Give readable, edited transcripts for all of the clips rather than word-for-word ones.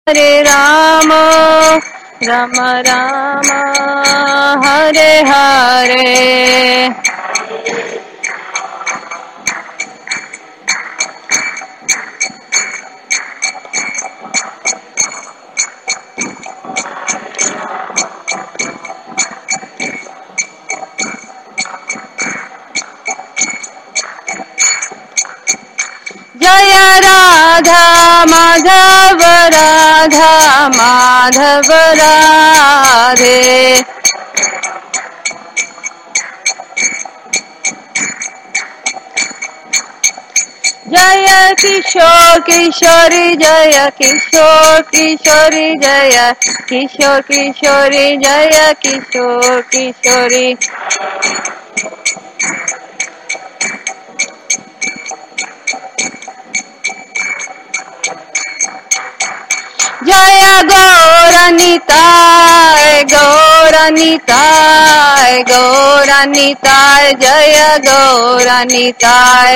हरे राम राम राम हरे हरे। जय राधा माधव राधा माधव राधे। जय किशोर किशोरी जय किशोर किशोरी जय किशोर किशोरी जय किशोर किशोरी। जय गौरनिताय गौरनिताय गौरनिताय जय गौरनिताय।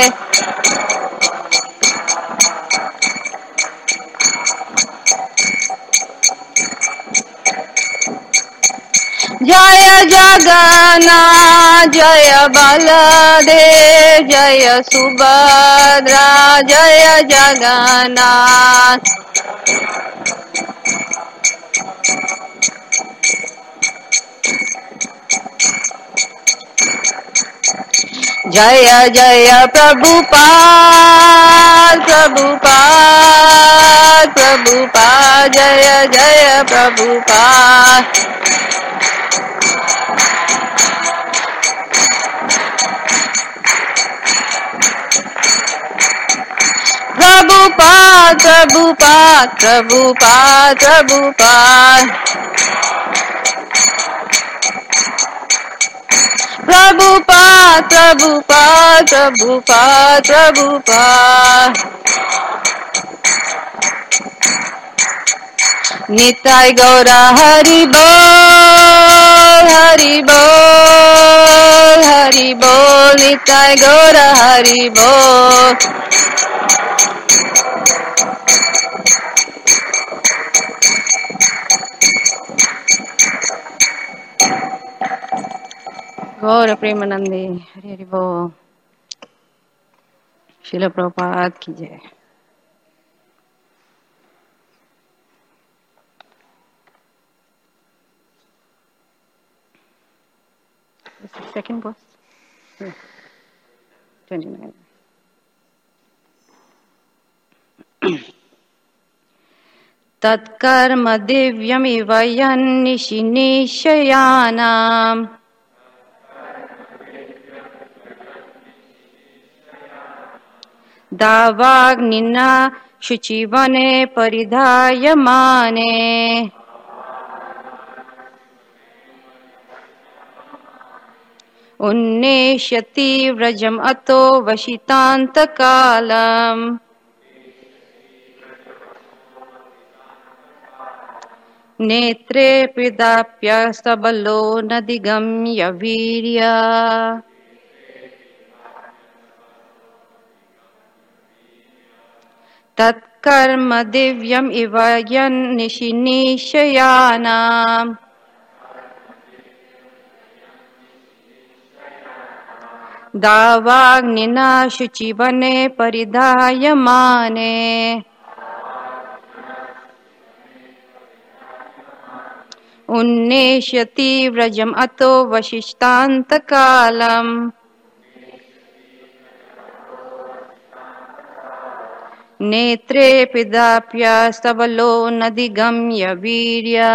जय जगन्नाथ जय बलदेव जय सुभद्रा जय जगन्नाथ। जय जय प्रभुपाद प्रभुपाद प्रभुपाद जय जय प्रभुपाद। प्रभुपाद प्रभुपाद प्रभुपाद प्रभुपाद प्रभुपाद प्रभुपाद प्रभुपाद प्रभुपाद। निताय गौरा हरि बोल हरि बोल हरि बोल निताय गौरा हरि बोल। गौर प्रेमानंदे हरि हरि बोल। श्रील प्रभुपाद की जय। Second post 29। तत्कर्म दिव्यमिव यन्निशिनिशयानाम् दावाग्निना शुचिवने परिधायमाने उन्नेष्यति व्रजम् अतो वशितान्तकालम्। नेत्रे पिदाप्य सबलो न दिगम्य वीर्या तत्कर्म दिव्यम् इव यन्निशिनिशयानाम् दावाग्निना शुचिवने परिधायमाने उन्नेष्यति व्रजम् अतो वशिष्टान्तकालम्। नेत्रे पिदाप्य सबलो न दिगम्य Virya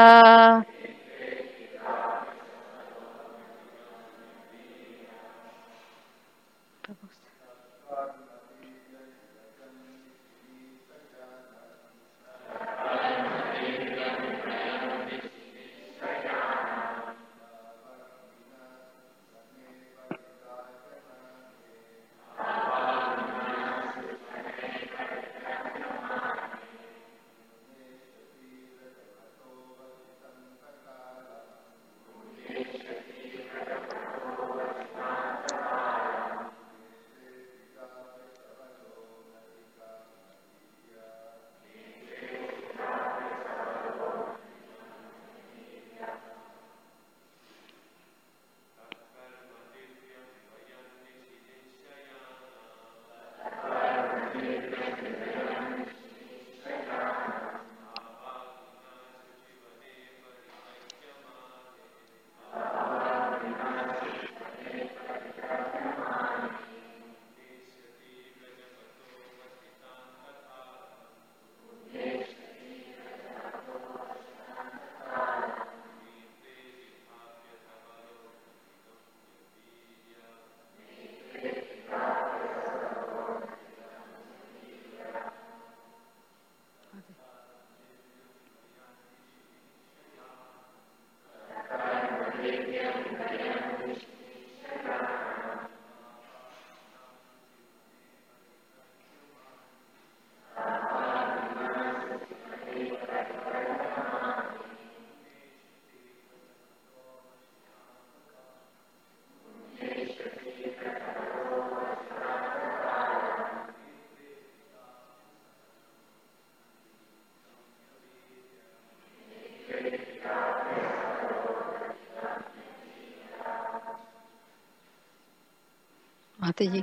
Mataji.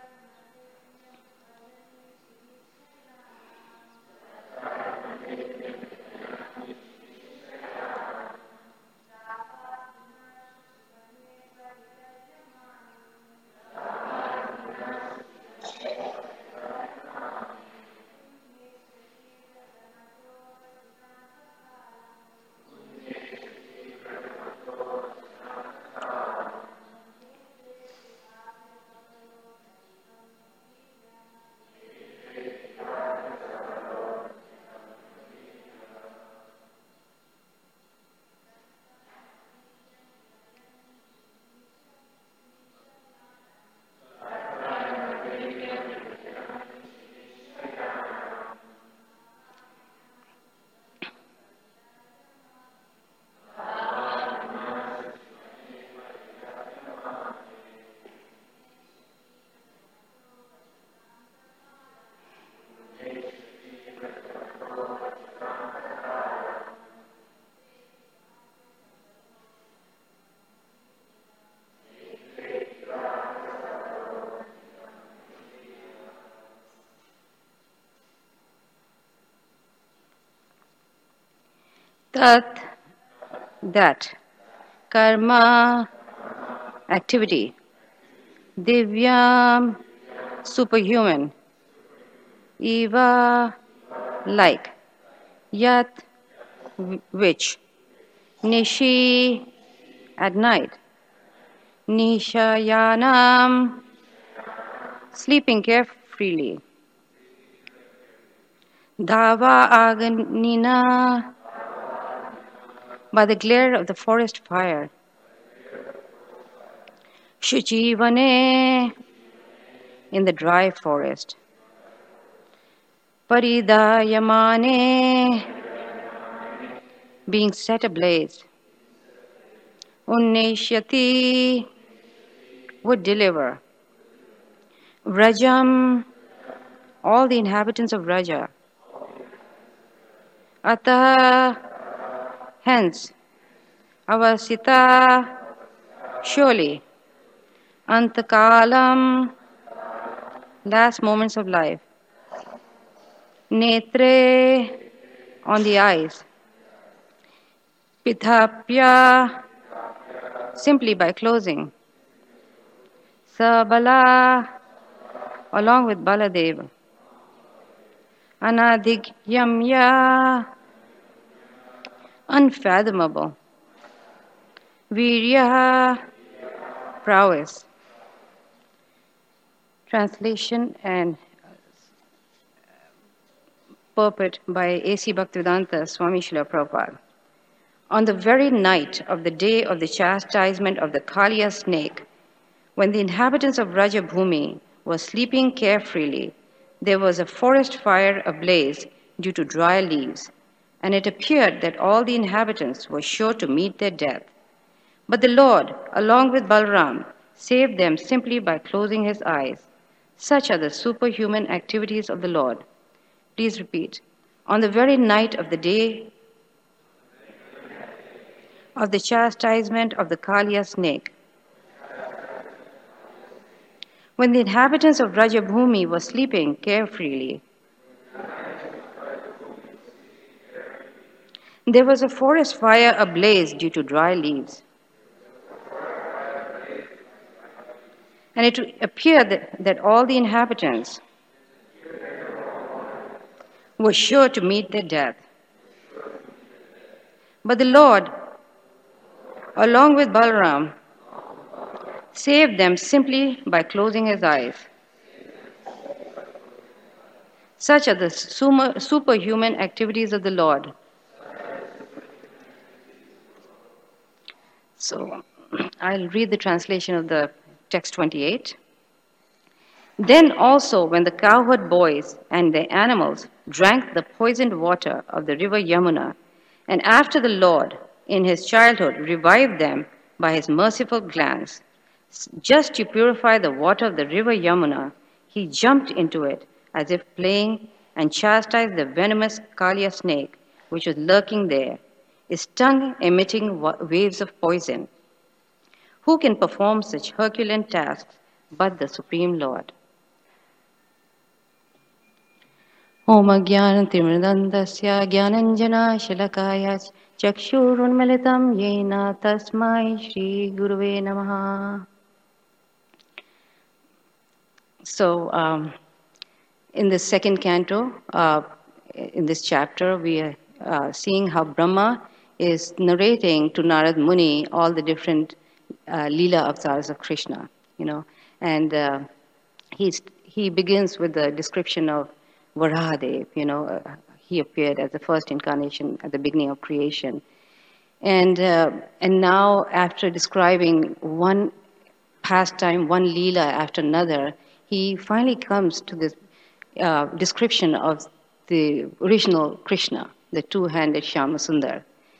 Tat, that. Karma, activity. Divyam, superhuman. Eva, like. Yat, which. Nishi, at night. Nishayanam, sleeping carefreely. Dhava aganina, by the glare of the forest fire. Shuchivane, in the dry forest. Paridayamane, being set ablaze. Unneshyati, would deliver. Vrajam, all the inhabitants of Vraja. Ataha, hence. Avasita, surely. Antakalam, last moments of life. Netre, on the eyes. Pithapya, simply by closing. Sabala, along with Baladeva. Anadhigyamya, unfathomable. Virya, prowess. Translation and purport by A.C. Bhaktivedanta Swami Srila Prabhupada. On the very night of the day of the chastisement of the Kaliya snake, when the inhabitants of Rajabhumi were sleeping carefreely, there was a forest fire ablaze due to dry leaves, and it appeared that all the inhabitants were sure to meet their death. But the Lord, along with Balram, saved them simply by closing his eyes. Such are the superhuman activities of the Lord. Please repeat. On the very night of the day of the chastisement of the Kaliya snake, when the inhabitants of Rajabhumi were sleeping carefreely, there was a forest fire ablaze due to dry leaves. And it appeared that all the inhabitants were sure to meet their death. But the Lord, along with Balram, saved them simply by closing his eyes. Such are the superhuman activities of the Lord. So I'll read the translation of the text 28. Then also, when the cowherd boys and their animals drank the poisoned water of the river Yamuna, and after the Lord, in his childhood, revived them by his merciful glance, just to purify the water of the river Yamuna, he jumped into it as if playing and chastised the venomous Kaliya snake which was lurking there. his tongue emitting waves of poison. Who can perform such Herculean tasks but the Supreme Lord? Om Jnanatimirandasya Jnananjana Shalakaya Chakshurunmilitam Yena Tasmai Shri Guruve Namaha. So, in the second canto, in this chapter, we are seeing how Brahma is narrating to Narad Muni all the different Leela avatars of Krishna, and he begins with the description of Varahadev, he appeared as the first incarnation at the beginning of creation. And now, after describing one pastime, one Leela after another, he finally comes to this description of the original Krishna, the two-handed Shyamasundar.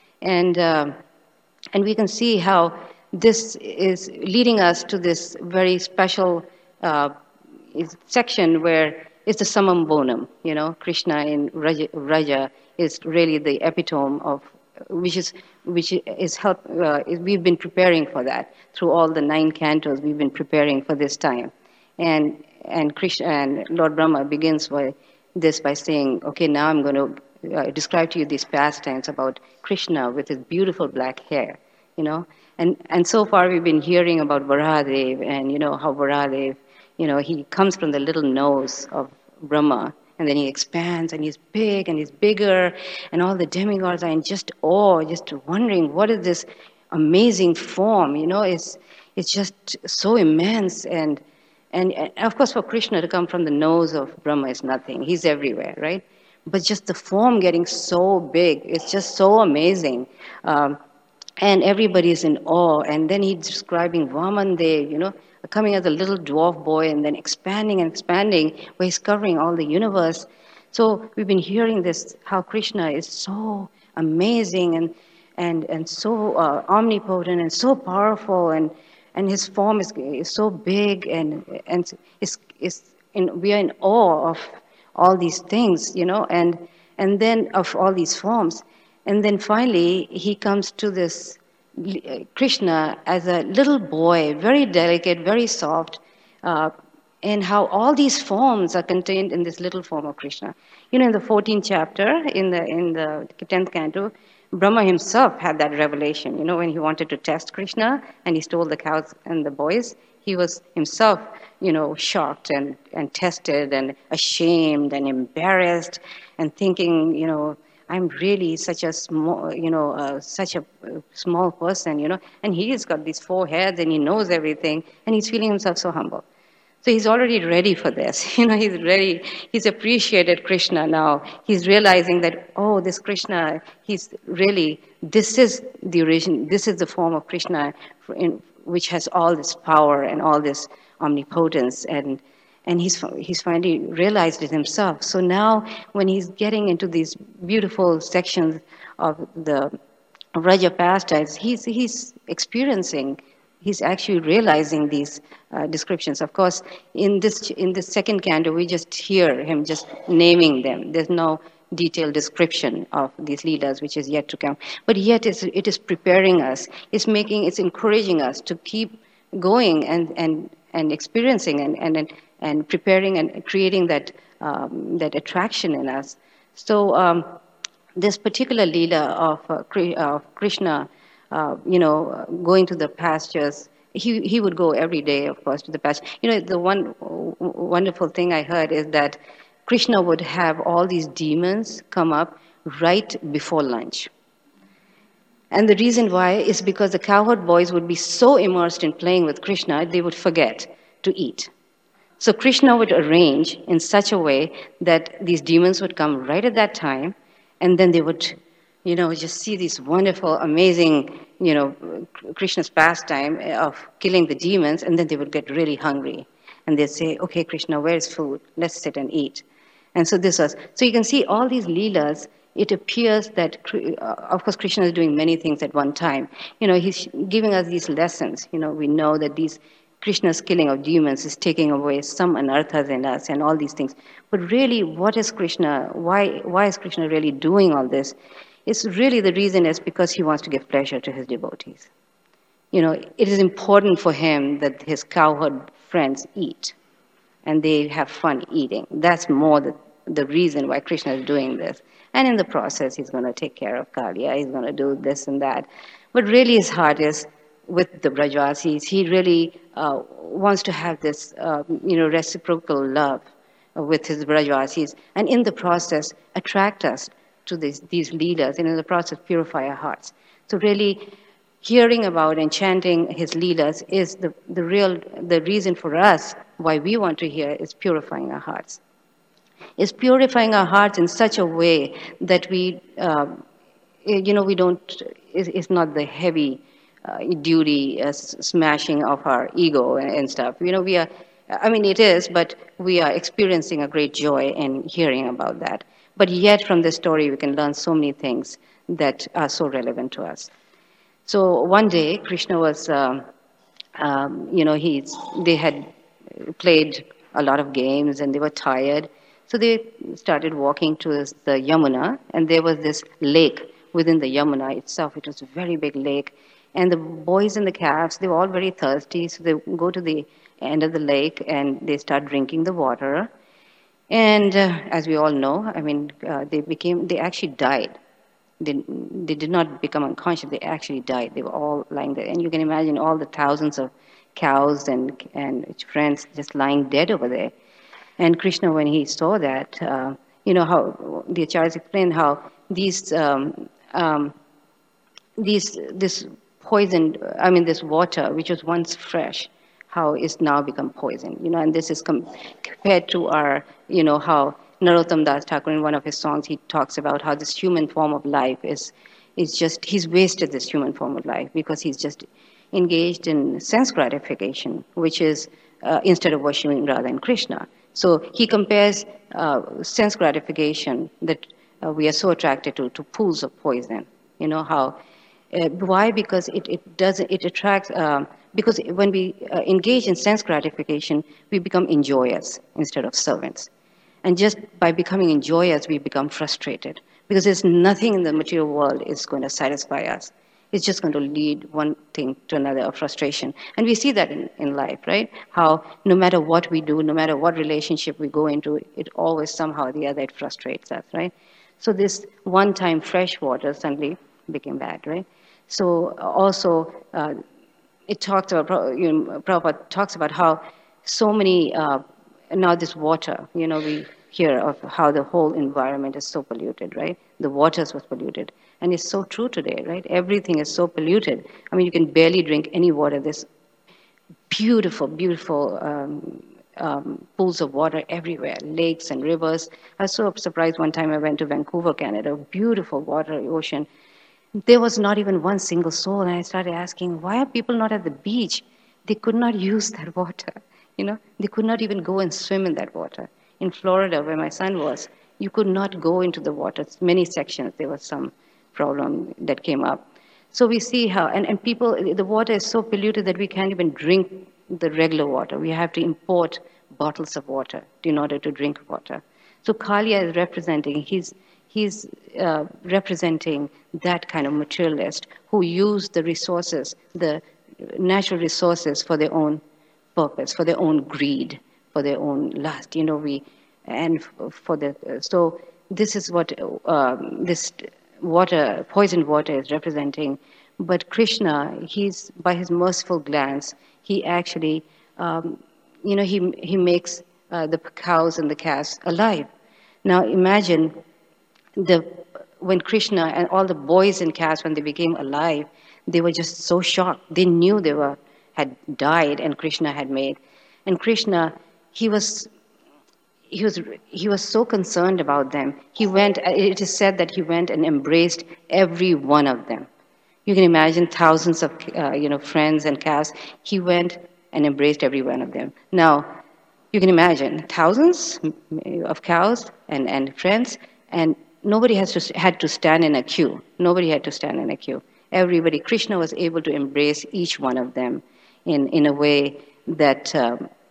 And we can see how this is leading us to this very special section where it's the summum bonum. Krishna in Vraja is really the epitome of which is help. We've been preparing for that through all the 9 cantos. We've been preparing for this time, and Krishna and Lord Brahma begins by saying, "Okay, now I'm going to describe to you these pastimes about Krishna with his beautiful black hair." And so far we've been hearing about Varahadev and how Varahadev, he comes from the little nose of Brahma, and then he expands and he's big and he's bigger, and all the demigods are in just awe, just wondering what is this amazing form. It's just so immense, and of course for Krishna to come from the nose of Brahma is nothing. He's everywhere, right? But just the form getting so big, it's just so amazing. And everybody is in awe. And then he's describing Vamandev, coming as a little dwarf boy and then expanding and expanding, where he's covering all the universe. So we've been hearing this, how Krishna is so amazing and so omnipotent and so powerful, and his form is so big, and we are in awe of all these things, and then of all these forms. And then finally, he comes to this Krishna as a little boy, very delicate, very soft, and how all these forms are contained in this little form of Krishna. In the 14th chapter, in the 10th canto, Brahma himself had that revelation. When he wanted to test Krishna and he stole the cows and the boys, he was himself, shocked and tested and ashamed and embarrassed and thinking, I'm really such a small, such a small person, and he's got these 4 heads and he knows everything, and he's feeling himself so humble. So he's already ready for this. He's ready. He's appreciated Krishna now. He's realizing that, this Krishna, this is the origin, this is the form of Krishna which has all this power and all this omnipotence, and he's finally realized it himself. So now when he's getting into these beautiful sections of the Vraja pastimes, he's experiencing, he's actually realizing these descriptions. Of course, in this second canto, we just hear him just naming them. There's no detailed description of these leelas, which is yet to come. But yet it is preparing us. It's encouraging us to keep going and experiencing and preparing and creating that attraction in us. So this particular leela of Krishna, going to the pastures, he would go every day, of course, to the pasture. The one wonderful thing I heard is that Krishna would have all these demons come up right before lunch. And the reason why is because the cowherd boys would be so immersed in playing with Krishna, they would forget to eat. So Krishna would arrange in such a way that these demons would come right at that time, and then they would, just see this wonderful, amazing, Krishna's pastime of killing the demons, and then they would get really hungry. And they'd say, "Okay, Krishna, where's food? Let's sit and eat." And so so you can see all these leelas. It appears that, of course, Krishna is doing many things at one time. He's giving us these lessons. We know that Krishna's killing of demons is taking away some anarthas in us and all these things. But really, what is Krishna? Why is Krishna really doing all this? It's really the reason is because he wants to give pleasure to his devotees. It is important for him that his cowherd friends eat and they have fun eating. That's more the reason why Krishna is doing this. And in the process, he's going to take care of Kaliya, he's going to do this and that. But really, his heart is with the Brajvasis. He really wants to have this, reciprocal love with his Brajvasis, and in the process, attract us to these leelas, and in the process, purify our hearts. So really, hearing about and chanting his leelas is the reason for us why we want to hear is purifying our hearts. Is purifying our hearts in such a way that we don't, it's not the heavy duty smashing of our ego and stuff. We are, it is, but we are experiencing a great joy in hearing about that. But yet from this story, we can learn so many things that are so relevant to us. So one day, Krishna was, they had played a lot of games and they were tired. So they started walking to the Yamuna, and there was this lake within the Yamuna itself. It was a very big lake. And the boys and the calves, they were all very thirsty, so they go to the end of the lake and they start drinking the water. And as we all know, they actually died. They did not become unconscious, they actually died. They were all lying there. And you can imagine all the thousands of cows and friends just lying dead over there. And Krishna, when he saw that, how the acharyas explained how this poisoned, this water, which was once fresh, how it's now become poisoned. And this is compared to our, how Narottam Das Thakur in one of his songs, he talks about how this human form of life is just, he's wasted this human form of life because he's just engaged in sense gratification, which is instead of worshiping Radha and Krishna. So he compares sense gratification that we are so attracted to pools of poison. Why? Because it attracts, because when we engage in sense gratification, we become enjoyers instead of servants. And just by becoming enjoyers, we become frustrated because there's nothing in the material world is going to satisfy us. It's just going to lead one thing to another of frustration. And we see that in life, right? How no matter what we do, no matter what relationship we go into, it always somehow or the other it frustrates us, right? So this one-time fresh water suddenly became bad, right? So also it talks about, Prabhupada talks about how so many, now this water, we hear of how the whole environment is so polluted, right? The waters was polluted. And it's so true today, right? Everything is so polluted. You can barely drink any water. There's beautiful, beautiful pools of water everywhere, lakes and rivers. I was so surprised one time I went to Vancouver, Canada, beautiful water, ocean. There was not even one single soul. And I started asking, why are people not at the beach? They could not use that water. They could not even go and swim in that water. In Florida, where my son was, you could not go into the water. Many sections, there was some problem that came up. So we see how, and people, the water is so polluted that we can't even drink the regular water. We have to import bottles of water in order to drink water. So Kaliya is representing, he's representing that kind of materialist who use the resources, the natural resources for their own purpose, for their own greed, for their own lust, so this is what this water, poisoned water is representing. But Krishna, he's, by his merciful glance, he actually, he makes the cows and the calves alive. Now imagine when Krishna and all the boys and calves, when they became alive, they were just so shocked. They knew they had died and Krishna had made. And Krishna, he was so concerned about them. It is said that he went and embraced every one of them. You can imagine thousands of, friends and calves. He went and embraced every one of them. Now, you can imagine thousands of cows and friends, and nobody had to stand in a queue. Nobody had to stand in a queue. Everybody, Krishna was able to embrace each one of them in a way that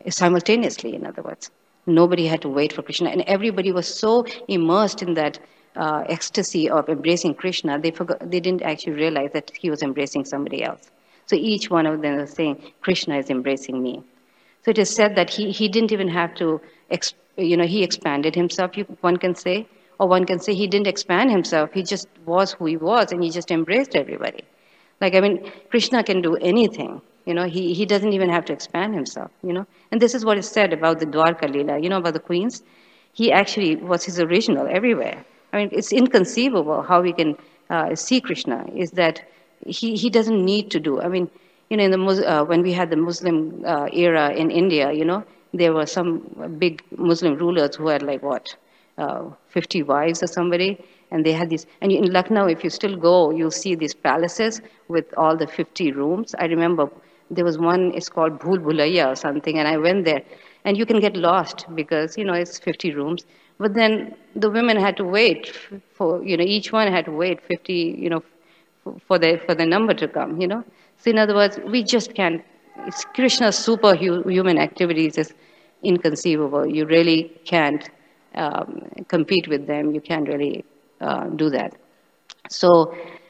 simultaneously, in other words. Nobody had to wait for Krishna. And everybody was so immersed in that ecstasy of embracing Krishna, they didn't actually realize that he was embracing somebody else. So each one of them was saying, Krishna is embracing me. So it is said that he didn't even have to, he expanded himself, one can say, or one can say he didn't expand himself. He just was who he was, and he just embraced everybody. Like, I mean, Krishna can do anything. He doesn't even have to expand himself. And this is what is said about the Dwarka Leela, about the queens. He actually was his original everywhere. I mean, it's inconceivable how we can see Krishna, is that he doesn't need to do. I mean, in when we had the Muslim era in India, there were some big Muslim rulers who had like what, 50 wives or somebody, and they had these. And in Lucknow, if you still go, you'll see these palaces with all the 50 rooms. I remember there was one. It's called Bhul Bhulaiya or something, and I went there, and you can get lost because it's 50 rooms. But then the women had to wait for each one had to wait 50 for the number to come. So in other words, we just can't. It's Krishna's superhuman activities is inconceivable. You really can't compete with them. You can't really do that. So,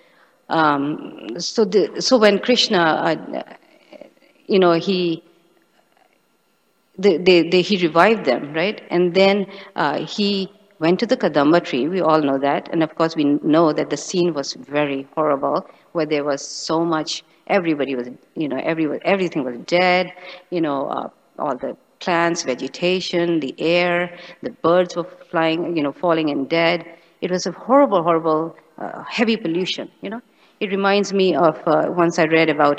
so when Krishna, he revived them, right? And then he went to the Kadamba tree. We all know that, and of course we know that the scene was very horrible, where there was so much. Everybody was, everything was dead. All the plants, vegetation, the air, the birds were flying, falling and dead. It was a horrible, horrible, heavy pollution. It reminds me of once I read about,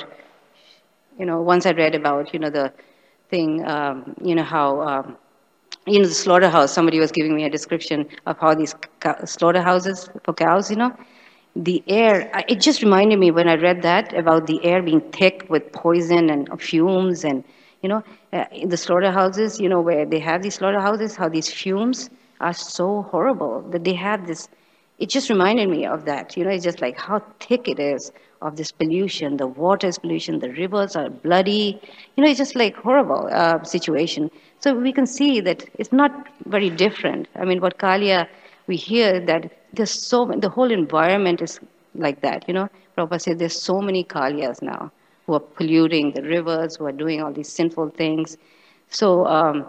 the thing, how, the slaughterhouse. Somebody was giving me a description of how these slaughterhouses for cows, the air. It just reminded me when I read that about the air being thick with poison and fumes, and in the slaughterhouses, where they have these slaughterhouses, how these fumes are so horrible that they have this. It just reminded me of that. It's just like how thick it is of this pollution. The water is pollution. The rivers are bloody. It's just like horrible situation. So we can see that it's not very different. I mean, what Kalia, we hear that the whole environment is like that. Prabhupada said there's so many Kalias now who are polluting the rivers, who are doing all these sinful things. So,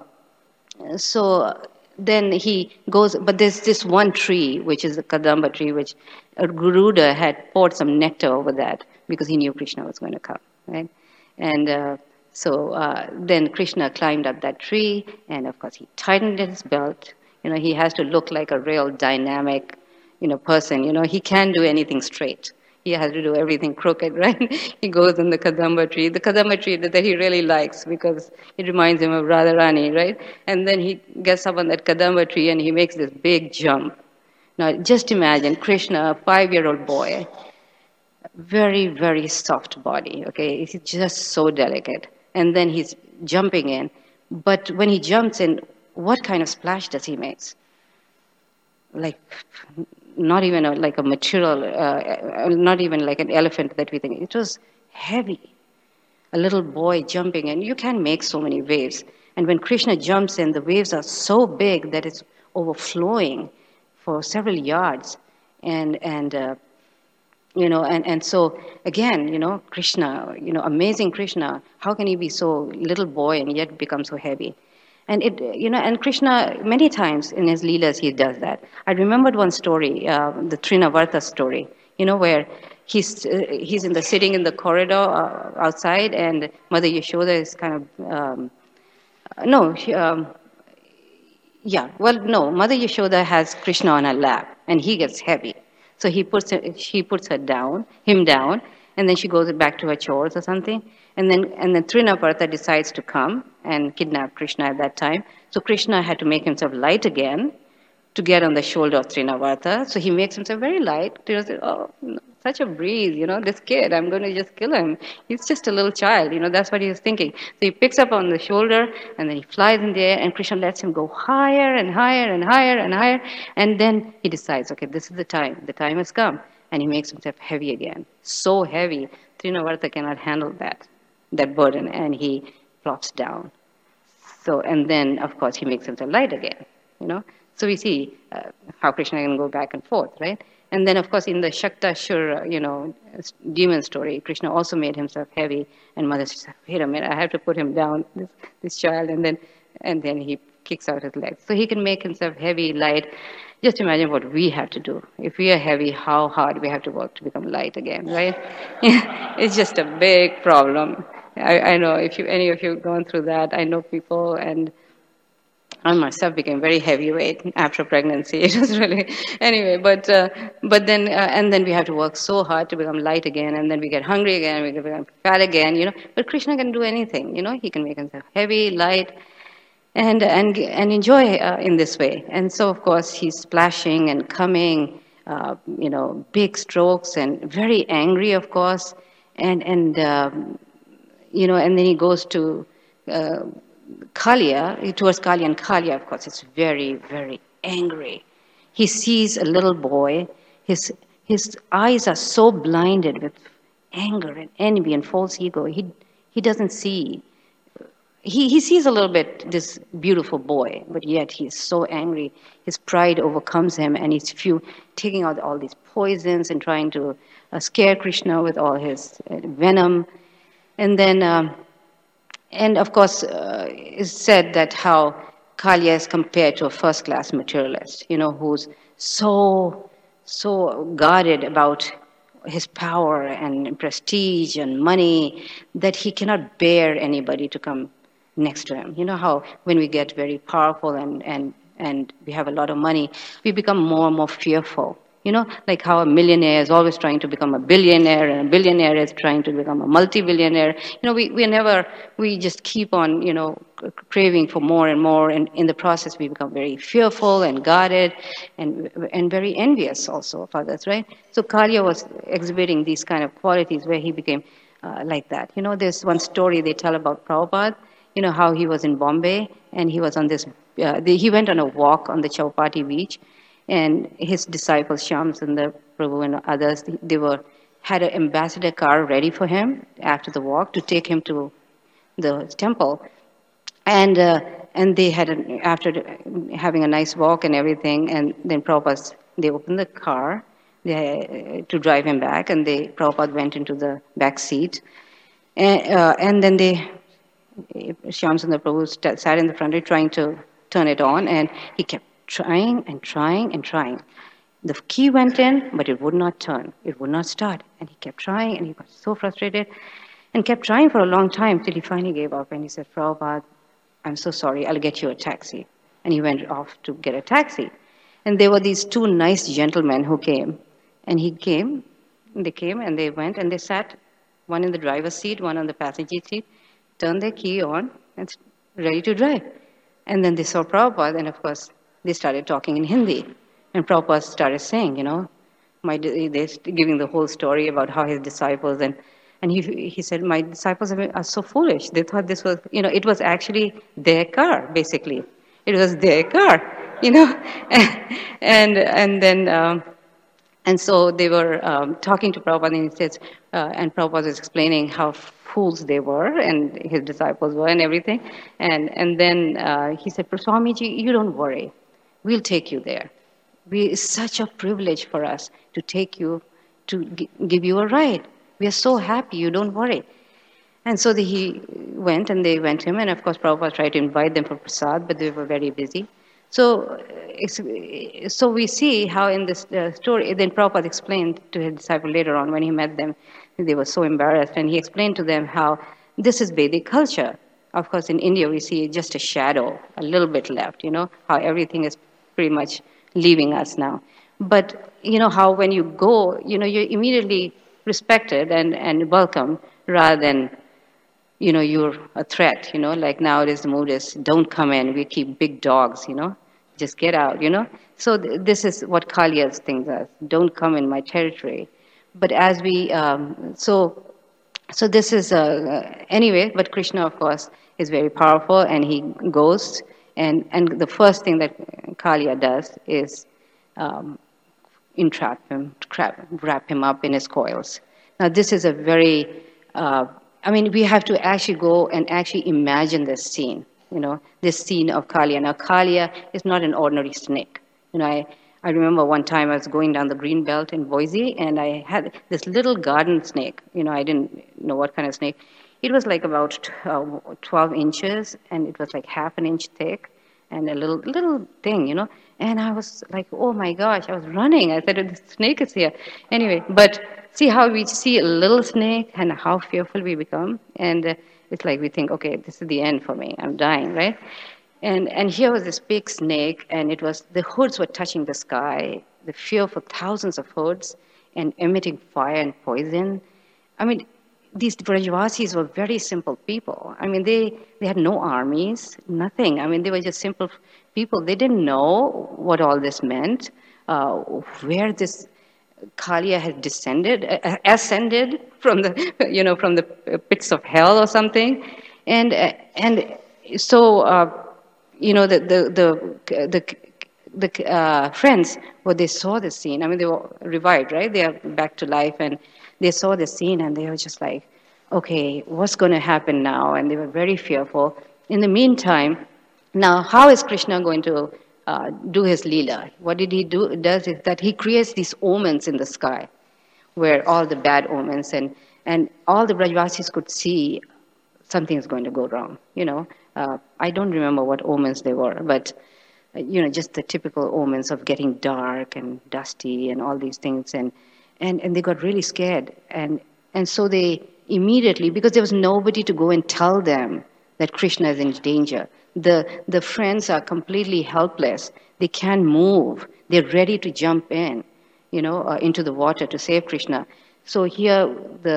then he goes, but there's this one tree, which is the Kadamba tree, which Garuda had poured some nectar over that because he knew Krishna was going to come, right? And so then Krishna climbed up that tree, and of course he tightened his belt. He has to look like a real dynamic, person. He can't do anything straight. He has to do everything crooked, right? He goes on the Kadamba tree that he really likes because it reminds him of Radharani, right? And then he gets up on that Kadamba tree and he makes this big jump. Now, just imagine Krishna, a 5-year-old boy, very, very soft body, okay? He's just so delicate. And then he's jumping in. But when he jumps in, what kind of splash does he make? Like, not even like a material, not even like an elephant that we think. It was heavy. A little boy jumping in. You can't make so many waves. And when Krishna jumps in, the waves are so big that it's overflowing for several yards. And so again, Krishna, amazing Krishna, how can he be so little boy and yet become so heavy? And and Krishna, many times in his Leelas, he does that. I remembered one story, the Trinavarta story, where he's sitting in the corridor outside, and Mother Yashoda is kind of, Mother Yashoda has Krishna on her lap, and he gets heavy. So she puts him down, and then she goes back to her chores or something. And then Trinavarta decides to come and kidnap Krishna at that time. So Krishna had to make himself light again to get on the shoulder of Trinavarta. So he makes himself very light. Trina says, oh, such a breeze, this kid, I'm going to just kill him. He's just a little child, that's what he was thinking. So he picks up on the shoulder, and then he flies in the air, and Krishna lets him go higher and higher and higher and higher. And then he decides, okay, this is the time has come. And he makes himself heavy again. So heavy, Trinavarta cannot handle that burden, and he flops down. So, and then, of course, he makes himself light again, So we see how Krishna can go back and forth, right? And then, of course, in the Shaktashur, demon story, Krishna also made himself heavy, and Mother says, "Wait a minute, I have to put him down, this child," and then he kicks out his legs. So he can make himself heavy, light. Just imagine what we have to do. If we are heavy, how hard we have to work to become light again, right? It's just a big problem. I know if any of you have gone through that, I know people, and I myself became very heavyweight after pregnancy. It was really anyway, but then we have to work so hard to become light again, and then we get hungry again, we become fat again. But Krishna can do anything. He can make himself heavy, light, and enjoy in this way. And so, of course, he's splashing and coming, big strokes and very angry, of course, and then he goes to Kalia, towards Kalia, and Kalia, of course, is very, very angry. He sees a little boy. His eyes are so blinded with anger and envy and false ego. He doesn't see. He sees a little bit this beautiful boy, but yet he is so angry. His pride overcomes him, and he's taking out all these poisons and trying to scare Krishna with all his venom. And then, and of course, it's said that how Kalia is compared to a first-class materialist, who's so guarded about his power and prestige and money that he cannot bear anybody to come next to him. You know how when we get very powerful and we have a lot of money, we become more and more fearful. Like how a millionaire is always trying to become a billionaire, and a billionaire is trying to become a multi-billionaire. We just keep on, craving for more and more, and in the process we become very fearful and guarded and very envious also of others, right? So Kalia was exhibiting these kind of qualities where he became like that. There's one story they tell about Prabhupada, how he was in Bombay, and he was on this, he went on a walk on the Chowpatty beach, and his disciples, Shyamsundar Prabhu and others, had an ambassador car ready for him after the walk to take him to the temple. And they had, after having a nice walk and everything, and then Prabhupada, they opened the car to drive him back, and Prabhupada went into the back seat. And then Shyamsundar Prabhu sat in the front trying to turn it on, and he kept trying and trying and trying. The key went in, but it would not turn. It would not start. And he kept trying, and he got so frustrated and kept trying for a long time till he finally gave up. And he said, "Prabhupada, I'm so sorry. I'll get you a taxi." And he went off to get a taxi. And there were these two nice gentlemen who came. And they came, and they went, and they sat, one in the driver's seat, one on the passenger seat, turned their key on, and ready to drive. And then they saw Prabhupada, and of course, they started talking in Hindi. And Prabhupada started saying, they're giving the whole story about how his disciples, and he said, "My disciples are so foolish. They thought this was, it was actually their car, basically. It was their car, and so they were talking to Prabhupada, and he says, and Prabhupada was explaining how fools they were, and his disciples were, and everything. And then he said, "Swamiji, you don't worry. We'll take you there. It's such a privilege for us to take you, to give you a ride. We are so happy. You don't worry." And so he went, and they went him, and of course Prabhupada tried to invite them for prasad, but they were very busy. So we see how in this story, then Prabhupada explained to his disciple later on when he met them, they were so embarrassed, and he explained to them how this is Vedic culture. Of course, in India, we see just a shadow, a little bit left, how everything is pretty much leaving us now. But, how when you go, you're immediately respected and welcome rather than, you're a threat, like nowadays the mood is, don't come in, we keep big dogs, just get out, So this is what Kalia's thing is, don't come in my territory. But as we, so this is, anyway, but Krishna, of course, is very powerful, and he goes, and the first thing that Kalia does is entrap him, wrap him up in his coils. Now, this is a very, we have to actually go and actually imagine this scene. this scene of Kalia. Now, Kalia is not an ordinary snake. I remember one time I was going down the green belt in Boise, and I had this little garden snake. I didn't know what kind of snake. It was like about 12 inches, and it was like half an inch thick, and a little thing. And I was like, oh my gosh, I was running. I said, the snake is here. Anyway, but see how we see a little snake and how fearful we become. And it's like we think, okay, this is the end for me. I'm dying, right? And here was this big snake, and the hoods were touching the sky, the fear for thousands of hoods, and emitting fire and poison. I mean, these Brajavasis were very simple people. I mean, they had no armies, nothing. I mean, they were just simple people. They didn't know what all this meant, where this Kalia had ascended from from the pits of hell or something, and so the friends, when they saw the scene, I mean, they were revived, right? They are back to life, and they saw the scene, and they were just like, okay, what's going to happen now? And they were very fearful. In the meantime, now, how is Krishna going to do his Leela? What did he do? Does is that he creates these omens in the sky, where all the bad omens, and all the Brajavasis could see something is going to go wrong. I don't remember what omens they were, but just the typical omens of getting dark and dusty and all these things, and they got really scared, and so they immediately, because there was nobody to go and tell them that Krishna is in danger. The friends are completely helpless. They can't move. They're ready to jump in, into the water to save Krishna. So here,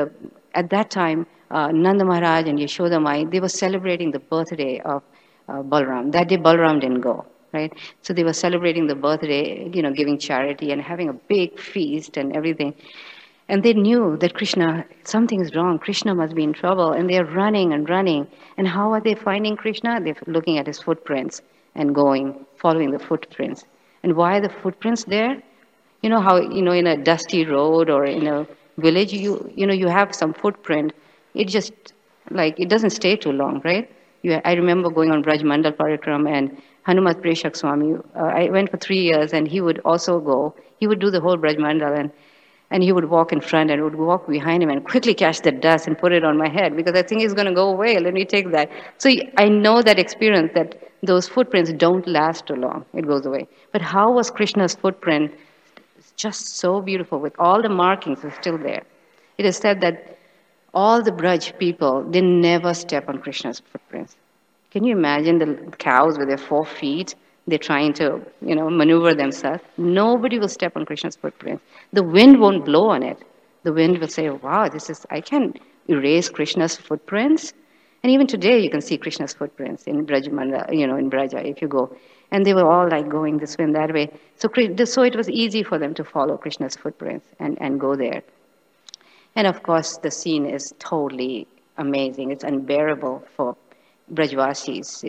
at that time, Nanda Maharaj and Yashoda Mai, they were celebrating the birthday of Balram. That day, Balram didn't go, right? So they were celebrating the birthday, giving charity and having a big feast and everything. And they knew that something is wrong. Krishna must be in trouble. And they're running and running. And how are they finding Krishna? They're looking at his footprints and following the footprints. And why are the footprints there? You know how, in a dusty road or in a village, you have some footprint. It just, it doesn't stay too long, right? I remember going on Braj Mandal Parikram, and Hanumat Preshak Swami, I went for 3 years, and he would also go. He would do the whole Braj Mandal, and he would walk in front and would walk behind him and quickly catch the dust and put it on my head because I think it's going to go away. Let me take that. So I know that experience, that those footprints don't last too long. It goes away. But how was Krishna's footprint? It's just so beautiful with all the markings are still there. It is said that all the Braj people, they never step on Krishna's footprints. Can you imagine the cows with their 4 feet? They're trying to, maneuver themselves. Nobody will step on Krishna's footprints. The wind won't blow on it. The wind will say, wow, I can erase Krishna's footprints. And even today, you can see Krishna's footprints in Brajamanda, in Braja, if you go. And they were all going this way and that way. So it was easy for them to follow Krishna's footprints and go there. And of course, the scene is totally amazing. It's unbearable for Brajvasis.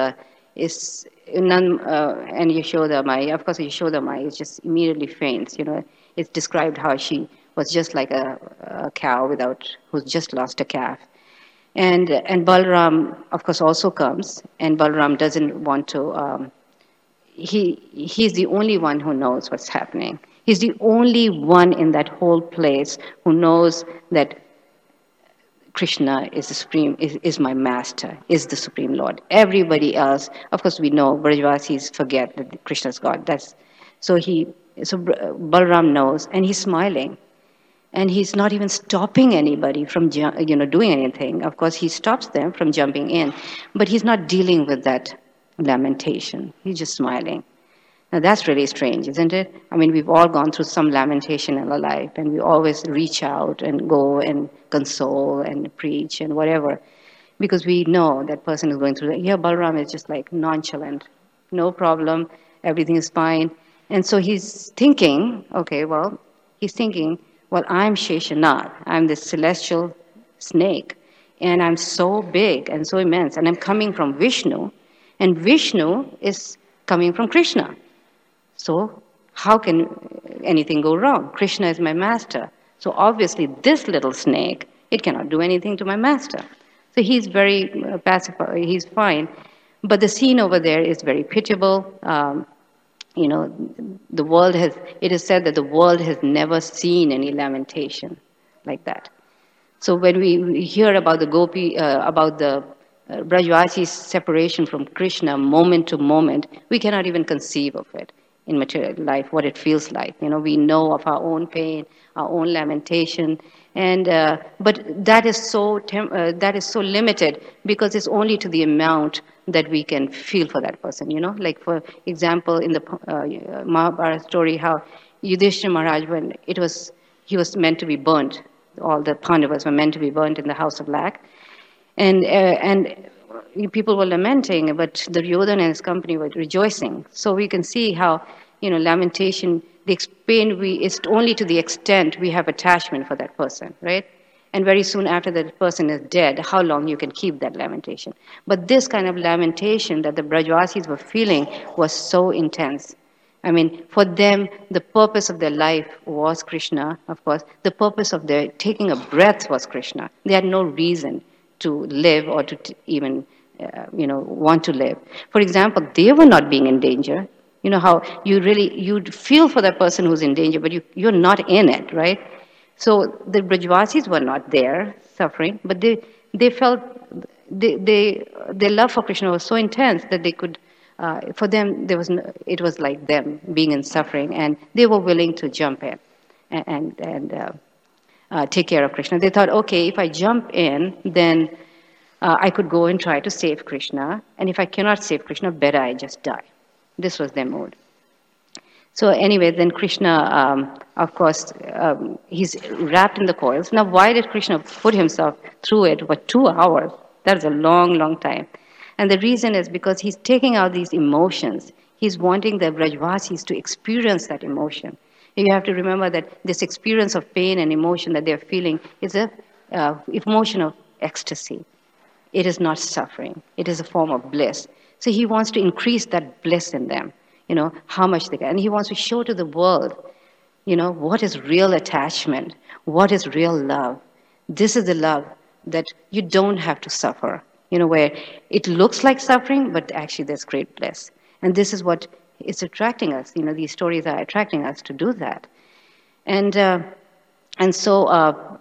And Yashoda Mai, of course, Yashoda Mai is just immediately faints. It's described how she was just like a cow who's just lost a calf. And Balram, of course, also comes, and Balram doesn't want to. He's the only one who knows what's happening. He's the only one in that whole place who knows that Krishna is the supreme, is my master, is the supreme Lord. Everybody else, of course, we know Brajvasis forget that Krishna is God. So Balram knows, and he's smiling, and he's not even stopping anybody from doing anything. Of course, he stops them from jumping in, but he's not dealing with that lamentation. He's just smiling. Now that's really strange, isn't it? I mean, we've all gone through some lamentation in our life, and we always reach out and go and console and preach and whatever, because we know that person is going through that. Here, Balram is just nonchalant, no problem, everything is fine. And so he's thinking, I'm Sheshanath, I'm this celestial snake, and I'm so big and so immense, and I'm coming from Vishnu, and Vishnu is coming from Krishna. So how can anything go wrong? Krishna is my master. So obviously this little snake, it cannot do anything to my master. So he's very pacified, he's fine. But the scene over there is very pitiable. You know, the world has, it is said that the world has never seen any lamentation like that. So when we hear about the Gopi, about the Brajvasi's separation from Krishna moment to moment, we cannot even conceive of it in material life, what it feels like. You know, we know of our own pain, our own lamentation, and but that is so limited because it's only to the amount that we can feel for that person. You know, like for example, in the Mahabharata story, how Yudhishthira Maharaj, when he was meant to be burnt, all the Pandavas were meant to be burnt in the house of lac, and people were lamenting, but Duryodhana and his company were rejoicing. So we can see how, you know, lamentation, the pain is only to the extent we have attachment for that person, right? And very soon after that person is dead, how long you can keep that lamentation. But this kind of lamentation that the Brajvasis were feeling was so intense. I mean, for them, the purpose of their life was Krishna, of course. The purpose of their taking a breath was Krishna. They had no reason to live or to even, want to live. For example, they were not being in danger. You know how you'd feel for that person who's in danger, but you're not in it, right? So the Brajvasis were not there suffering, but they felt, their love for Krishna was so intense that they could, for them, it was like them being in suffering, and they were willing to jump in and take care of Krishna. They thought, okay, if I jump in, then I could go and try to save Krishna, and if I cannot save Krishna, better I just die. This was their mood. So anyway, then Krishna, of course, he's wrapped in the coils. Now, why did Krishna put himself through it for 2 hours? That's a long, long time. And the reason is because he's taking out these emotions. He's wanting the Brajvasis to experience that emotion. You have to remember that this experience of pain and emotion that they're feeling is a emotion of ecstasy. It is not suffering. It is a form of bliss. So he wants to increase that bliss in them, you know, how much they can. And he wants to show to the world, you know, what is real attachment, what is real love. This is the love that you don't have to suffer, you know, where it looks like suffering, but actually there's great bliss. And this is what is attracting us. You know, these stories are attracting us to do that. And so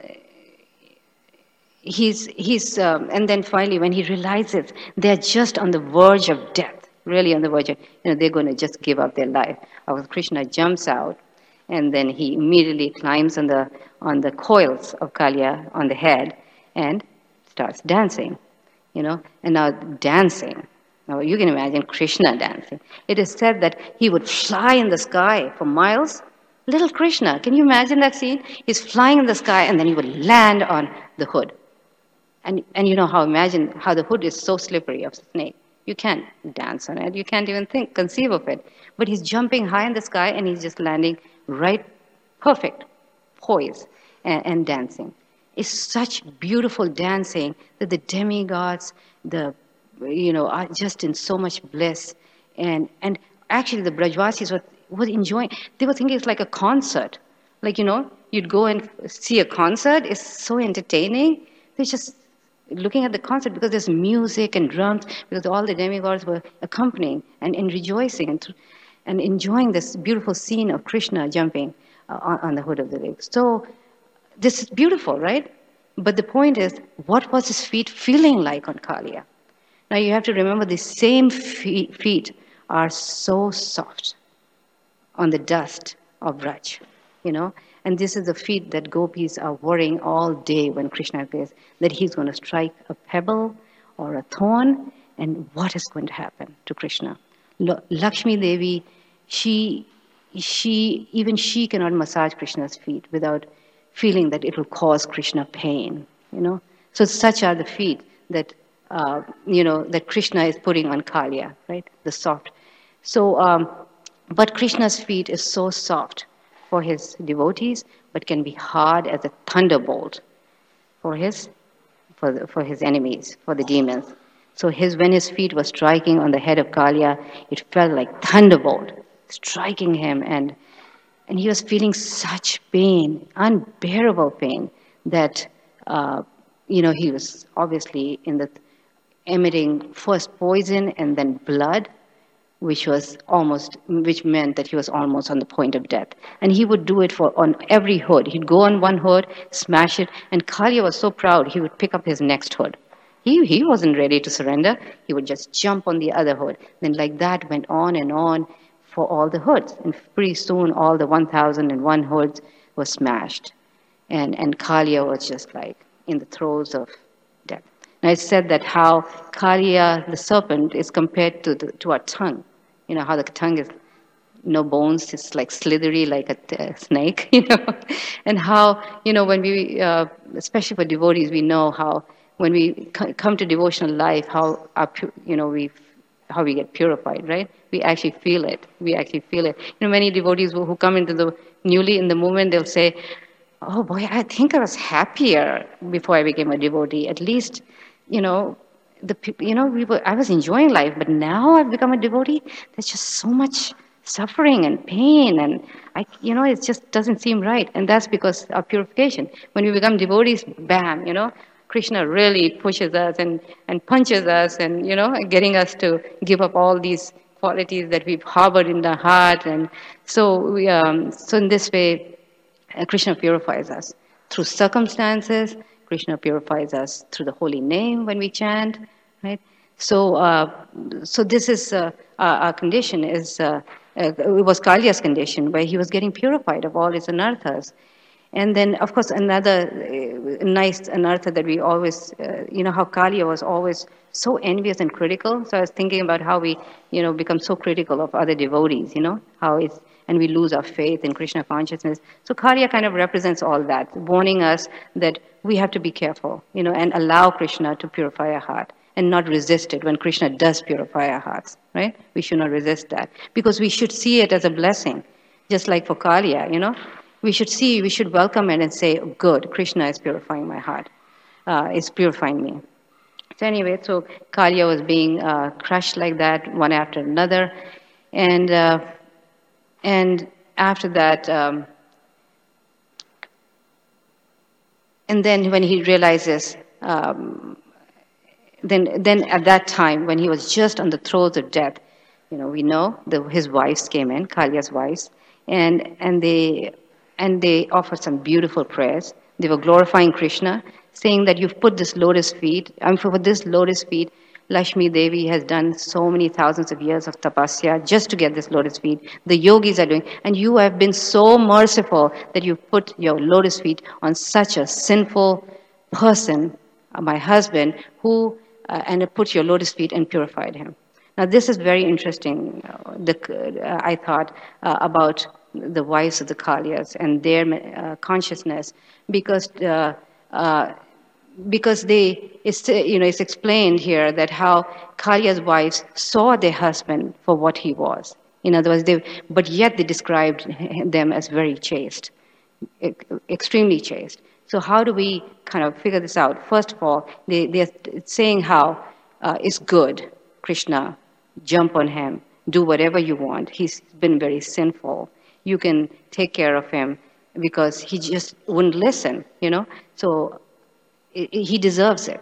and then finally when he realizes they're just on the verge of death, really on the verge of, you know, they're going to just give up their life. Krishna jumps out, and then he immediately climbs on the coils of Kaliya on the head and starts dancing, you know, and now dancing. Now you can imagine Krishna dancing. It is said that he would fly in the sky for miles. Little Krishna, can you imagine that scene? He's flying in the sky, and then he would land on the hood. And you know how the hood is so slippery of a snake. You can't dance on it. You can't even conceive of it. But he's jumping high in the sky, and he's just landing right, perfect poise and dancing. It's such beautiful dancing that the demigods, are just in so much bliss. And actually the Brajvasis were enjoying. They were thinking it's like a concert. Like, you know, you'd go and see a concert. It's so entertaining. They're just looking at the concert because there's music and drums, because all the demigods were accompanying and rejoicing and enjoying this beautiful scene of Krishna jumping on the hood of the lake. So this is beautiful, right? But the point is, what was his feet feeling like on Kaliya? Now you have to remember the same feet are so soft on the dust of Braj, you know. And this is the feet that gopis are worrying all day when Krishna appears, that he's going to strike a pebble or a thorn, and what is going to happen to Krishna? Lakshmi Devi, even she cannot massage Krishna's feet without feeling that it will cause Krishna pain, you know. So such are the feet that, that Krishna is putting on Kaliya, right? The soft. So, but Krishna's feet is so soft for his devotees, but can be hard as a thunderbolt for his enemies, for the demons. So when his feet were striking on the head of Kaliya, it felt like thunderbolt striking him, and he was feeling such pain, unbearable pain, that he was obviously emitting first poison and then blood, which meant that he was almost on the point of death. And he would do it on every hood. He'd go on one hood, smash it, and Kalia was so proud he would pick up his next hood. He wasn't ready to surrender. He would just jump on the other hood. Then like that went on and on for all the hoods. And pretty soon all the 1,001 hoods were smashed. And Kalia was just like in the throes of death. Now it's said that how Kalia, the serpent, is compared to our tongue. You know, how the tongue is no bones, it's like slithery like a snake, you know. And how, you know, when we, especially for devotees, we know how when we come to devotional life, how how we get purified, right? We actually feel it. We actually feel it. You know, many devotees who come into the newly in the movement, they'll say, "Oh boy, I think I was happier before I became a devotee. At least, you know, I was enjoying life, but now I've become a devotee. There's just so much suffering and pain, and it just doesn't seem right. And that's because of purification. When we become devotees, bam, Krishna really pushes us and punches us, and getting us to give up all these qualities that we've harbored in the heart. And so so in this way, Krishna purifies us through circumstances. Krishna purifies us through the holy name when we chant, right? So this is our condition. It was Kalia's condition, where he was getting purified of all his anarthas. And then, of course, another nice anartha that we always, how Kalia was always so envious and critical. So I was thinking about how we, become so critical of other devotees, and we lose our faith in Krishna consciousness. So Kalia kind of represents all that, warning us that we have to be careful, and allow Krishna to purify our heart and not resist it when Krishna does purify our hearts, right? We should not resist that, because we should see it as a blessing, just like for Kalia, we should welcome it and say, oh, good, Krishna is purifying my heart, is purifying me. So anyway, so Kalia was being crushed like that, one after another. And after that, and then when he realizes, then at that time, when he was just on the throes of death, we know his wives came in, Kalia's wives, and they offered some beautiful prayers. They were glorifying Krishna, saying that you've put this lotus feet, for this lotus feet, Lakshmi Devi has done so many thousands of years of tapasya just to get this lotus feet. The yogis are doing, and you have been so merciful that you've put your lotus feet on such a sinful person, my husband, who, and put your lotus feet and purified him. Now this is very interesting, I thought, about the wives of the Kalias and their consciousness, because it's explained here that how Kalia's wives saw their husband for what he was. In other words, but yet they described them as very chaste, extremely chaste. So how do we kind of figure this out? First of all, they're saying how it's good, Krishna, jump on him, do whatever you want. He's been very sinful. You can take care of him because he just wouldn't listen, So he deserves it,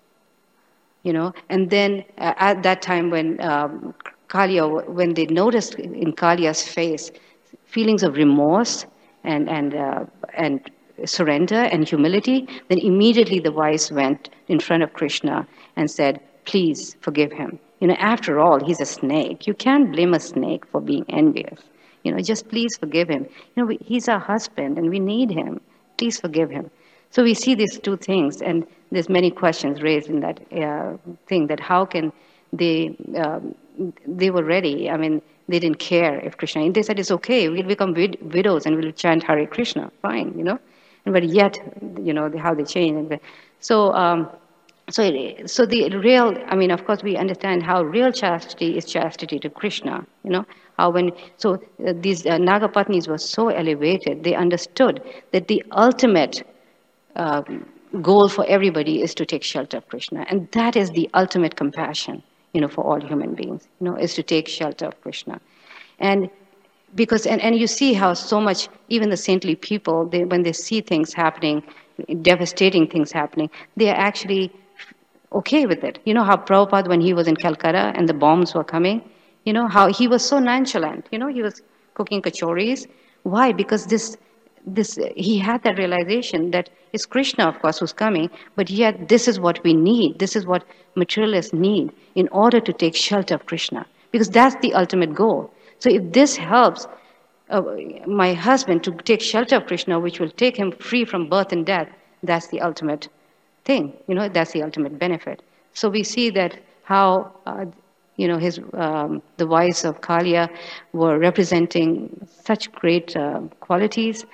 And then at that time when Kalia, when they noticed in Kalia's face feelings of remorse and surrender and humility, then immediately the wives went in front of Krishna and said, please forgive him. After all, he's a snake. You can't blame a snake for being envious. Just please forgive him. He's our husband and we need him. Please forgive him. So we see these two things, and there's many questions raised in that thing, that how can they were ready. I mean, they didn't care if Krishna, and they said it's okay, we'll become widows and we'll chant Hare Krishna, fine, But yet, how they changed. So the real, I mean, of course, we understand how real chastity is chastity to Krishna, how these Nagapatnis were so elevated, they understood that the ultimate goal for everybody is to take shelter of Krishna. And that is the ultimate compassion, for all human beings, is to take shelter of Krishna. And because, and you see how so much, even the saintly people, when they see things happening, devastating things happening, they are actually okay with it. You know how Prabhupada, when he was in Calcutta and the bombs were coming, you know how he was so nonchalant. You know, he was cooking kachoris. Why? Because he had that realization that it's Krishna, of course, who's coming, but yet this is what we need. This is what materialists need in order to take shelter of Krishna, because that's the ultimate goal. So if this helps uh, my husband to take shelter of Krishna, which will take him free from birth and death, that's the ultimate thing. You know, that's the ultimate benefit. So we see that how, you know, the wives of Kalia were representing such great qualities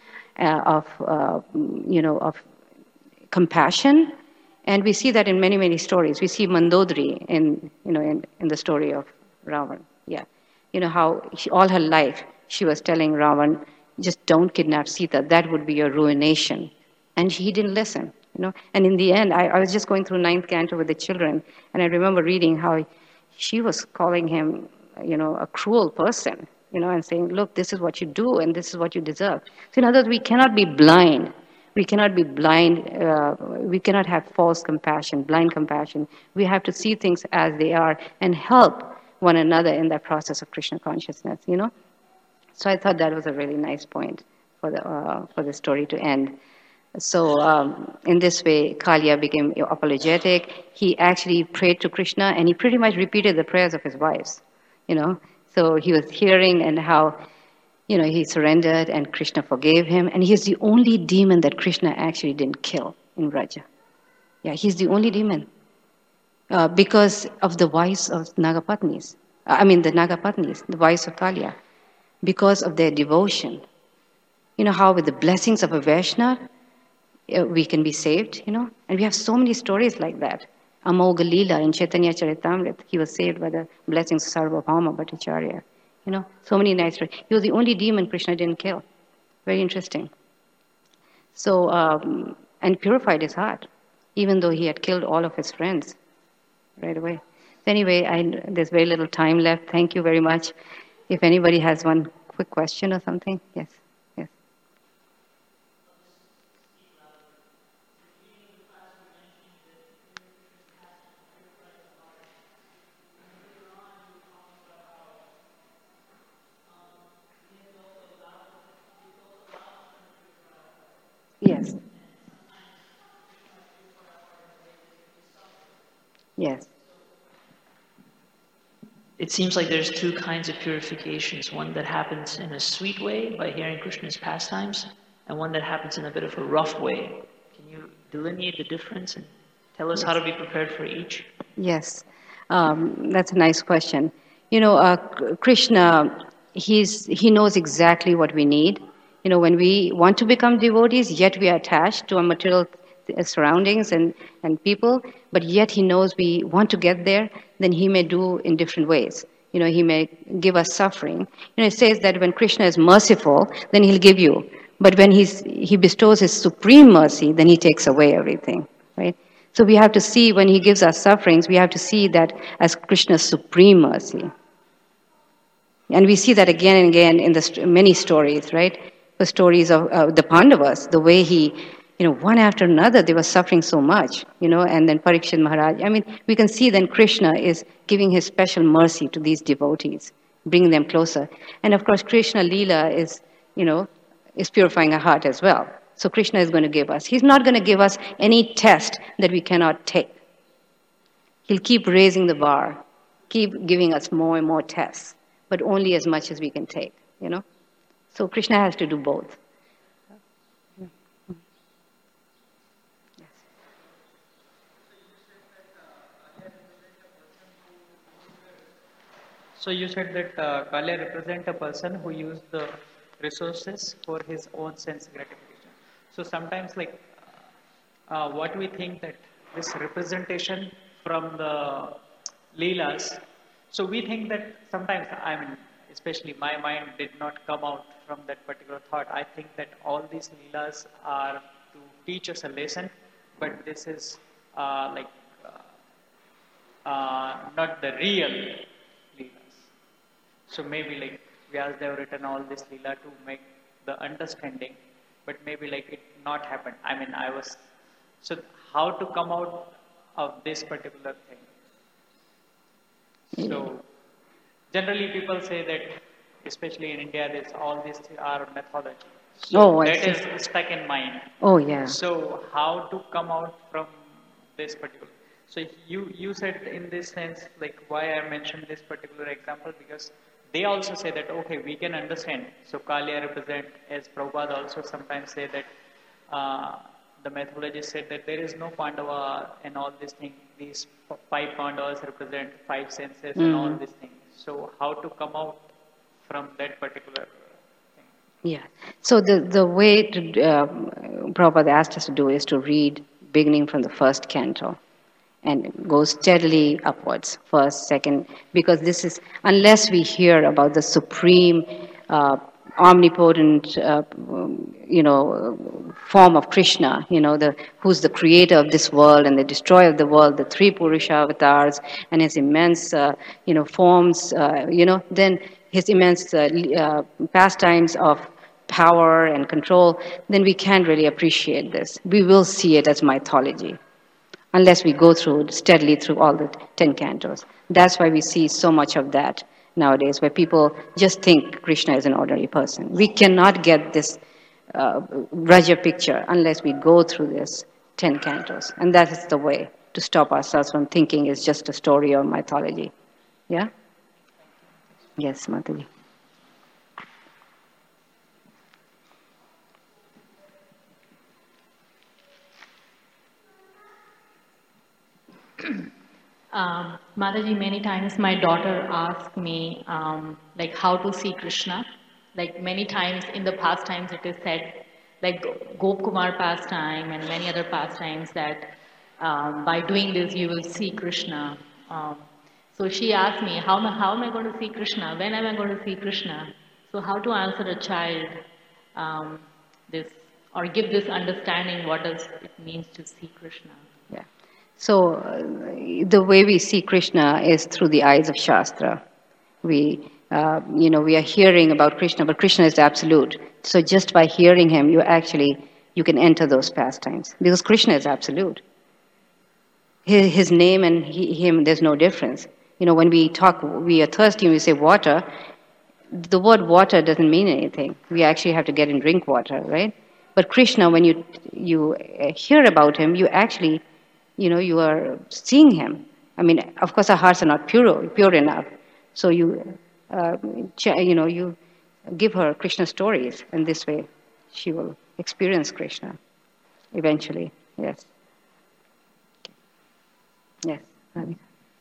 of compassion. And we see that in many, many stories. We see Mandodari in the story of Ravan. Yeah. You know, how all her life she was telling Ravan, just don't kidnap Sita. That would be your ruination. And he didn't listen, you know. And in the end, I was just going through ninth canto with the children, and I remember reading how she was calling him, you know, a cruel person, you know, and saying, look, this is what you do and this is what you deserve. So in other words, we cannot be blind. We cannot be blind. We cannot have false compassion, blind compassion. We have to see things as they are and help one another in that process of Krishna consciousness, you know. So I thought that was a really nice point for the story to end. So in this way, Kalia became apologetic. He actually prayed to Krishna, and he pretty much repeated the prayers of his wives, you know. So he was hearing and how, you know, he surrendered and Krishna forgave him. And he's the only demon that Krishna actually didn't kill in Vraja. Yeah, he's the only demon because of the wives of Nagapatnis. The Nagapatnis, the wives of Kalia, because of their devotion. You know how with the blessings of a Vaishnava, we can be saved, you know. And we have so many stories like that. Amogha Leela in Chaitanya Charitamrita, he was saved by the blessings of Sarvabhauma Bhattacharya. You know, so many nice stories. He was the only demon Krishna didn't kill. Very interesting. So, and purified his heart, even though he had killed all of his friends right away. So anyway, there's very little time left. Thank you very much. If anybody has one quick question or something, yes. Yes. Yes. Yes. It seems like there's two kinds of purifications, one that happens in a sweet way by hearing Krishna's pastimes, and one that happens in a bit of a rough way. Can you delineate the difference and tell us how to be prepared for each? Yes, that's a nice question. You know, Krishna, he knows exactly what we need. You know, when we want to become devotees, yet we are attached to our material surroundings and people, but yet he knows we want to get there, then he may do in different ways. You know, he may give us suffering. You know, it says that when Krishna is merciful, then he'll give you. But when he bestows his supreme mercy, then he takes away everything, right? So we have to see when he gives us sufferings, we have to see that as Krishna's supreme mercy. And we see that again and again in the many stories, right? The stories of the Pandavas, the way he, you know, one after another, they were suffering so much, you know, and then Parikshit Maharaj. I mean, we can see then Krishna is giving his special mercy to these devotees, bringing them closer. And of course, Krishna Leela is, you know, is purifying our heart as well. So Krishna is going to give us. He's not going to give us any test that we cannot take. He'll keep raising the bar, keep giving us more and more tests, but only as much as we can take, you know. So Krishna has to do both. So you said that Kalia represent a person who used the resources for his own sense gratification. So sometimes what we think that this representation from the Leelas, so we think that sometimes, I mean, especially my mind did not come out from that particular thought. I think that all these Leelas are to teach us a lesson, but this is not the real Leelas. So maybe Vyas they have written all this Leela to make the understanding, but maybe it not happened. I mean, so how to come out of this particular thing. So generally people say that, especially in India, this all these are mythology. So Oh, I that see. is stuck in mind. Oh, yeah. So how to come out from this particular? So you said in this sense, like why I mentioned this particular example, because they also say that okay, we can understand. So Kalia represent, as Prabhupada also sometimes say that the methodologist said that there is no Pandava and all these things. These five Pandavas represent five senses and all these things. So how to come out from that particular thing? Yeah. So the way to Prabhupada asked us to do is to read beginning from the first canto and go steadily upwards, first, second, because this is, unless we hear about the supreme, omnipotent, form of Krishna, who's the creator of this world and the destroyer of the world, the three Purusha avatars, and his immense, forms, then his immense pastimes of power and control, then we can't really appreciate this. We will see it as mythology unless we go through steadily through all the 10 cantos. That's why we see so much of that nowadays, where people just think Krishna is an ordinary person. We cannot get this Raja picture unless we go through this 10 cantos. And that is the way to stop ourselves from thinking it's just a story or mythology. Yeah? Yes, Mataji. Mataji, many times my daughter asked me, like, how to see Krishna. Like, many times in the past times it is said, like Gop Kumar pastime and many other pastimes, that by doing this you will see Krishna. So she asked me, how am I going to see Krishna? When am I going to see Krishna? So how to answer a child this, or give this understanding what does it means to see Krishna? Yeah. So the way we see Krishna is through the eyes of Shastra. We are hearing about Krishna, but Krishna is absolute. So just by hearing him, you can enter those pastimes, because Krishna is absolute. His name and him, there's no difference. When we talk, we are thirsty and we say water, the word water doesn't mean anything. We actually have to get and drink water, right? But Krishna, when you hear about him, you actually, you are seeing him. I mean, of course, our hearts are not pure enough. So you give her Krishna stories, and this way she will experience Krishna eventually. Yes. Yes. Radhika.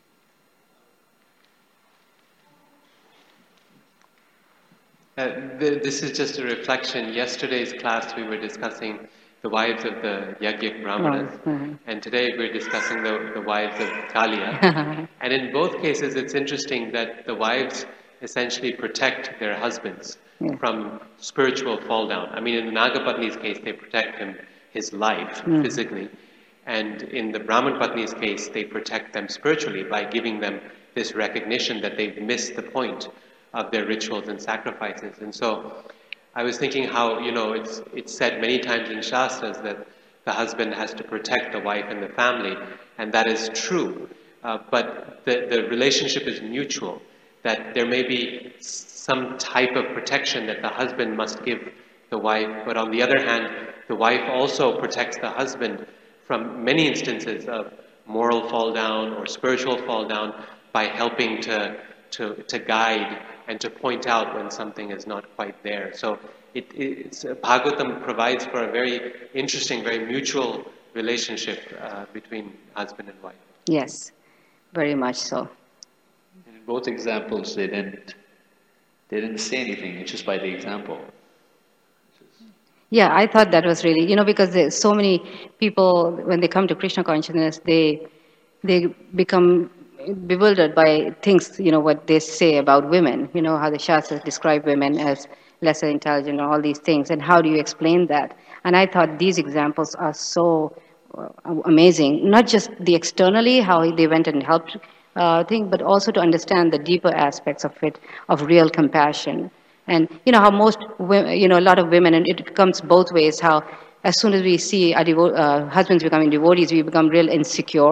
This is just a reflection. Yesterday's class we were discussing the wives of the Yajnik Brahmanas, and today we're discussing the wives of Kaliya. And in both cases, it's interesting that the wives essentially protect their husbands from spiritual fall down. I mean, in the Nagapatni's case, they protect his life physically, and in the Brahman Patni's case, they protect them spiritually by giving them this recognition that they've missed the point of their rituals and sacrifices. And so I was thinking how, it's said many times in Shastras that the husband has to protect the wife and the family, and that is true. But the relationship is mutual, that there may be some type of protection that the husband must give the wife, but on the other hand, the wife also protects the husband from many instances of moral fall down or spiritual fall down by helping to guide and to point out when something is not quite there. So Bhagavatam provides for a very interesting, very mutual relationship between husband and wife. Yes, very much so. And in both examples, they didn't say anything. It's just by the example. Yeah, I thought that was really, because there's so many people, when they come to Krishna consciousness, they become bewildered by things, what they say about women, how the Shastras describe women as lesser intelligent, all these things, and how do you explain that? And I thought these examples are so amazing, not just the externally, how they went and helped thing, but also to understand the deeper aspects of it, of real compassion. And how most women, a lot of women, and it comes both ways, how as soon as we see our husbands becoming devotees, we become real insecure,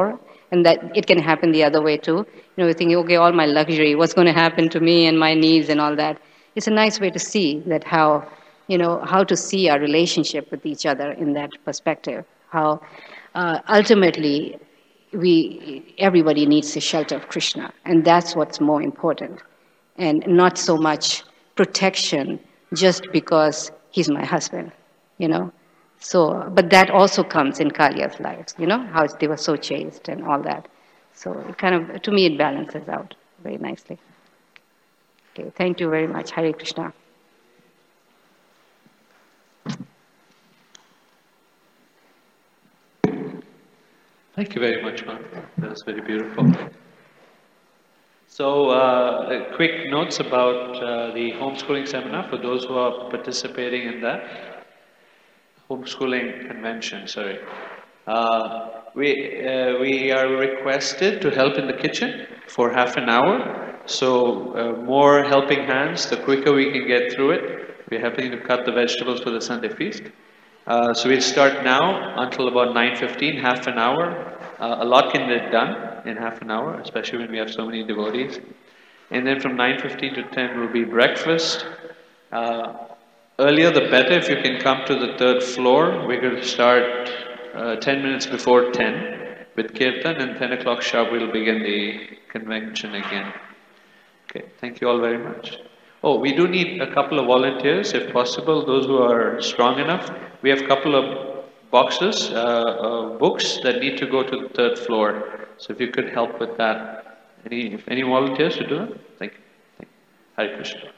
And that it can happen the other way too. You know, we're thinking, okay, all my luxury, what's going to happen to me and my needs and all that. It's a nice way to see that how, how to see our relationship with each other in that perspective. How ultimately everybody needs the shelter of Krishna, and that's what's more important, and not so much protection just because he's my husband, So, but that also comes in Kalia's lives, how they were so chaste and all that. So it kind of, to me, it balances out very nicely. Okay, thank you very much. Hare Krishna. Thank you very much, Mark. That was very beautiful. So, quick notes about the homeschooling seminar for those who are participating in that. Homeschooling convention, sorry. We are requested to help in the kitchen for half an hour. So, more helping hands, the quicker we can get through it. We're helping to cut the vegetables for the Sunday feast. So we'll start now until about 9:15, half an hour. A lot can be done in half an hour, especially when we have so many devotees. And then from 9:15 to 10 will be breakfast. Earlier the better. If you can come to the third floor, we're going to start 10 minutes before 10 with Kirtan, and 10 o'clock sharp we'll begin the convention again. Okay, thank you all very much. Oh, we do need a couple of volunteers, if possible, those who are strong enough. We have a couple of boxes, books that need to go to the third floor. So if you could help with that. Any volunteers to do it? Thank you. Hare Krishna.